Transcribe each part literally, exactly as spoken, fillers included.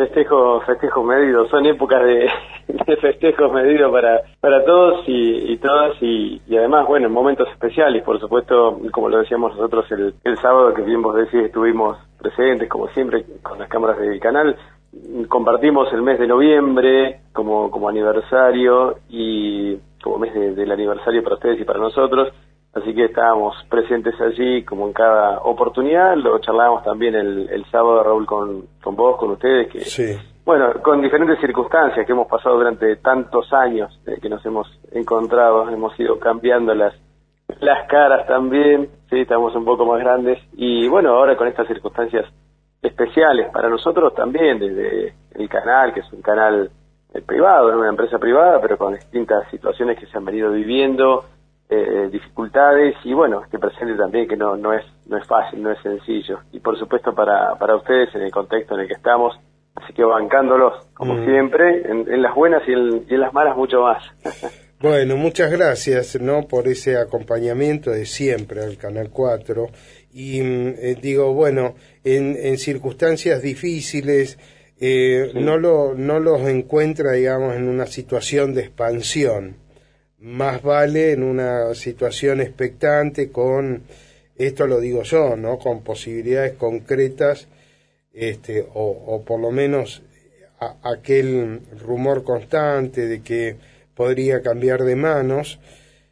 festejos, festejos medidos, son épocas de, de festejos medidos para para todos y, y todas y, y además, bueno, en momentos especiales, por supuesto, como lo decíamos nosotros el, el sábado, que bien vos decís, estuvimos presentes, como siempre, con las cámaras del canal, compartimos el mes de noviembre como, como aniversario y como mes de, del aniversario para ustedes y para nosotros, así que estábamos presentes allí como en cada oportunidad. Lo charlábamos también el, el sábado, Raúl, con, con vos, con ustedes, que sí. Bueno, con diferentes circunstancias que hemos pasado durante tantos años eh, que nos hemos encontrado, hemos ido cambiando las las caras también, sí, estamos un poco más grandes y bueno, ahora con estas circunstancias especiales para nosotros también, desde el canal, que es un canal eh, privado, ¿no? Una empresa privada, pero con distintas situaciones que se han venido viviendo, eh, dificultades y bueno, este presente también que no no es no es fácil, no es sencillo y por supuesto para para ustedes en el contexto en el que estamos. Así que bancándolos, como mm. siempre, en, en las buenas y en, y en las malas mucho más. Bueno, muchas gracias, ¿no?, por ese acompañamiento de siempre al Canal cuatro. Y eh, digo, bueno, en, en circunstancias difíciles, eh, sí. no, lo, no los encuentra, digamos, en una situación de expansión. Más vale en una situación expectante con, esto lo digo yo, ¿no?, con posibilidades concretas. Este, o, o por lo menos a, aquel rumor constante de que podría cambiar de manos,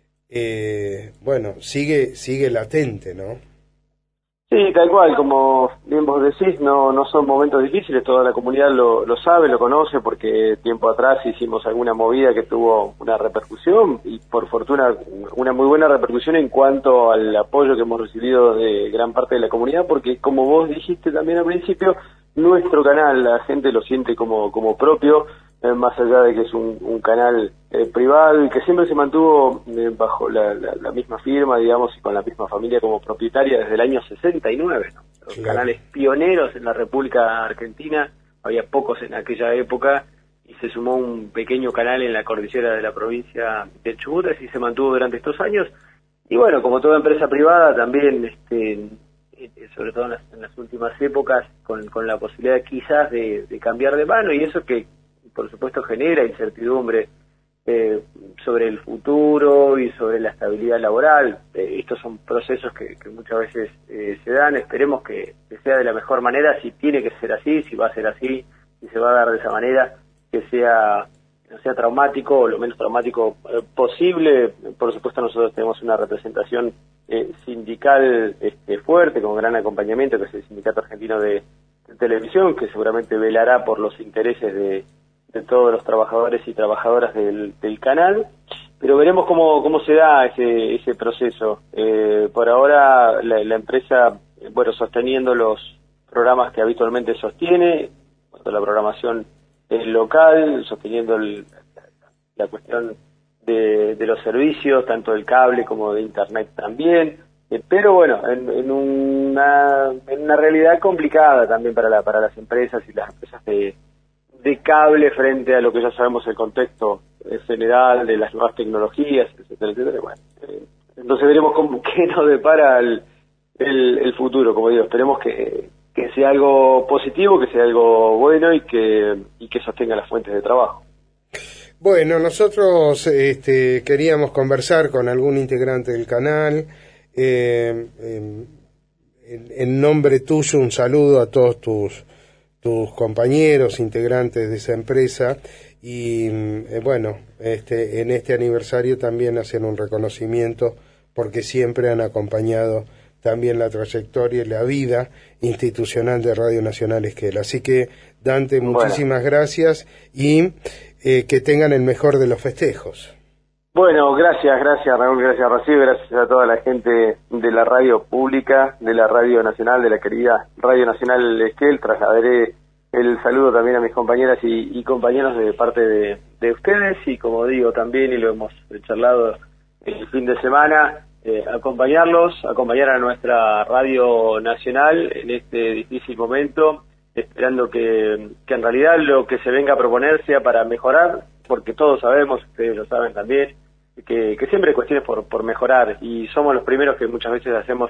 eh, bueno, sigue sigue latente, ¿no? Sí, tal cual, como bien vos decís, no no son momentos difíciles, toda la comunidad lo, lo sabe, lo conoce, porque tiempo atrás hicimos alguna movida que tuvo una repercusión, y por fortuna una muy buena repercusión en cuanto al apoyo que hemos recibido de gran parte de la comunidad, porque como vos dijiste también al principio, nuestro canal, la gente lo siente como, como propio, eh, más allá de que es un, un canal eh, privado y que siempre se mantuvo eh, bajo la, la, la misma firma, digamos, y con la misma familia como propietaria desde el año sesenta y nueve, ¿no? Los claro. canales pioneros en la República Argentina, había pocos en aquella época, y se sumó un pequeño canal en la cordillera de la provincia de Chubut, así se mantuvo durante estos años, y bueno, como toda empresa privada, también, este sobre todo en las, en las últimas épocas, con, con la posibilidad quizás de, de cambiar de mano, y eso que por supuesto genera incertidumbre eh, sobre el futuro y sobre la estabilidad laboral. Eh, estos son procesos que, que muchas veces eh, se dan, esperemos que, que sea de la mejor manera, si tiene que ser así, si va a ser así, si se va a dar de esa manera, que sea no sea traumático o lo menos traumático eh, posible. Por supuesto nosotros tenemos una representación eh, sindical este, fuerte, con gran acompañamiento, que es el Sindicato Argentino de, de Televisión, que seguramente velará por los intereses de, de todos los trabajadores y trabajadoras del, del canal, pero veremos cómo, cómo se da ese, ese proceso. Eh, por ahora la, la empresa, bueno, sosteniendo los programas que habitualmente sostiene, cuanto a la programación el local, sosteniendo el, la cuestión de, de los servicios, tanto del cable como de internet también, eh, pero bueno, en, en, una, en una realidad complicada también para la, para las empresas y las empresas de, de cable frente a lo que ya sabemos el contexto general de las nuevas tecnologías, etcétera, etcétera. Bueno, eh, entonces veremos cómo, qué nos depara el, el, el futuro, como digo, esperemos que que sea algo positivo, que sea algo bueno y que y que sostenga las fuentes de trabajo. Bueno, nosotros este, queríamos conversar con algún integrante del canal. Eh, eh, en, en nombre tuyo, un saludo a todos tus tus compañeros integrantes de esa empresa y eh, bueno, este, en este aniversario también hacer un reconocimiento porque siempre han acompañado también la trayectoria y la vida institucional de Radio Nacional Esquel. Así que, Dante, muchísimas bueno. gracias y eh, que tengan el mejor de los festejos. Bueno, gracias, gracias Raúl, gracias Rocío, gracias a toda la gente de la radio pública, de la Radio Nacional, de la querida Radio Nacional Esquel. Trasladaré el saludo también a mis compañeras y, y compañeros de parte de, de ustedes y como digo también, y lo hemos charlado el fin de semana, Eh, acompañarlos, acompañar a nuestra Radio Nacional en este difícil momento, esperando que, que en realidad lo que se venga a proponer sea para mejorar, porque todos sabemos, ustedes lo saben también, que, que siempre hay cuestiones por, por mejorar, y somos los primeros que muchas veces hacemos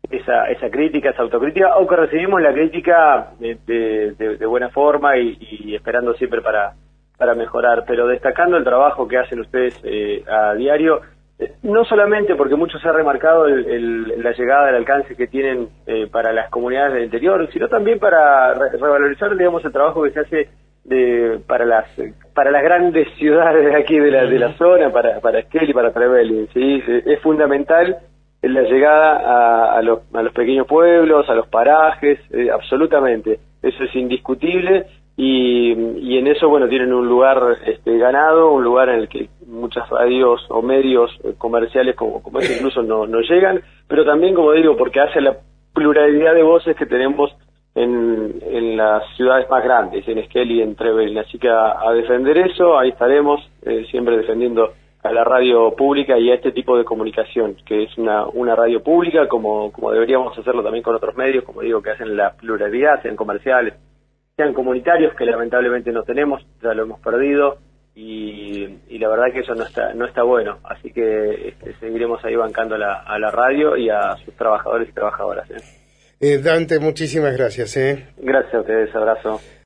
esa esa crítica, esa autocrítica, o que recibimos la crítica de, de, de, de buena forma y, y esperando siempre para, para mejorar, pero destacando el trabajo que hacen ustedes eh, a diario, eh, no solamente porque mucho se ha remarcado el, el, la llegada, el alcance que tienen eh, para las comunidades del interior, sino también para re revalorizar, digamos, el trabajo que se hace de para las para las grandes ciudades de aquí de la de la zona, para para Esquel y para Trevelin, sí, es fundamental la llegada a, a, los, a los pequeños pueblos, a los parajes, eh, absolutamente, eso es indiscutible y, y en eso, bueno, tienen un lugar este, ganado, un lugar en el que muchas radios o medios comerciales como, como este incluso no, no llegan, pero también, como digo, porque hace la pluralidad de voces que tenemos en, en las ciudades más grandes, en Esquel y en Trevelin, así que a, a defender eso, ahí estaremos, eh, siempre defendiendo a la radio pública y a este tipo de comunicación, que es una, una radio pública, como, como deberíamos hacerlo también con otros medios, como digo, que hacen la pluralidad, sean comerciales, sean comunitarios, que lamentablemente no tenemos, ya lo hemos perdido, y, y la verdad que eso no está no está bueno, así que este, seguiremos ahí bancando a la, a la radio y a sus trabajadores y trabajadoras. ¿eh? Eh, Dante, muchísimas gracias. ¿eh? Gracias a ustedes, abrazo.